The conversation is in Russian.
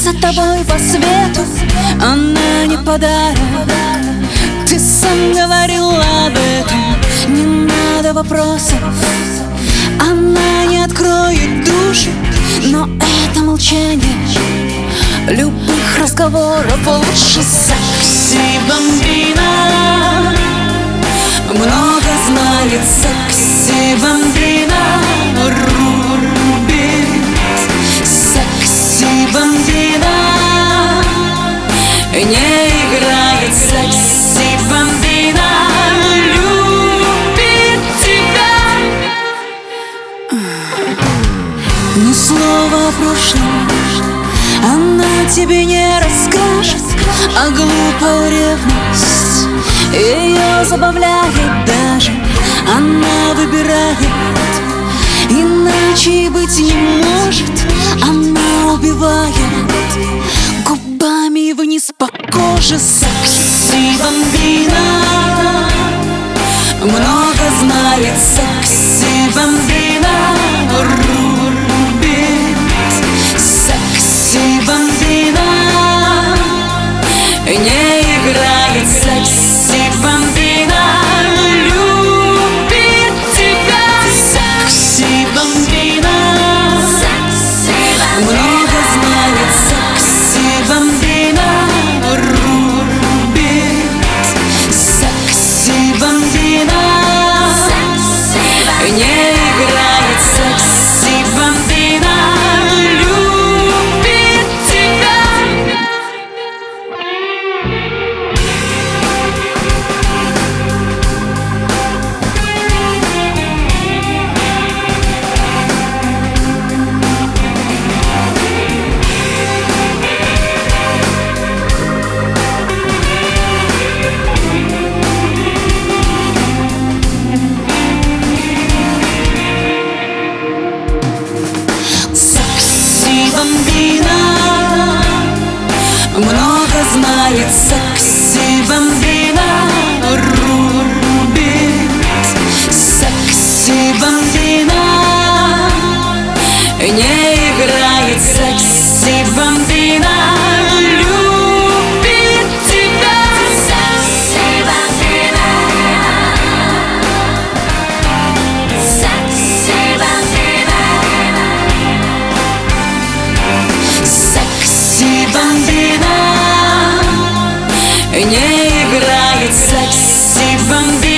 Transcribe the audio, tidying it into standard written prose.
За тобой по свету, она не подарок. Ты сам говорил об этом, не надо вопросов. Она не откроет душу, но это молчание любых разговоров лучше. Секси бомбина, много знает. Секси бомбина, рубит. Секси бомбина, не играет. Секси бомбина, любит тебя. Ни слова о прошлом она тебе не расскажет, а глупая ревность ее забавляет даже. Она выбирает, иначе и быть не может. Она убивает губами вниз по коже. Секси бомбина, много знает. Секси бомбина, рубит. Секси бомбина, не играет. Секси бомбина, любит тебя. Секси бомбина, много знает. Секси бомбина, рубит. Секси бомбина, не играет. Секси бомбина, любит тебя. Секси бомбина, много знает. Секси бомбина, рубит. Секси бомбина, не играет. Секси бомбина, любит тебя. Секси бомбина, секси бомбина, секси бомбина, не играет. Секси бомбина.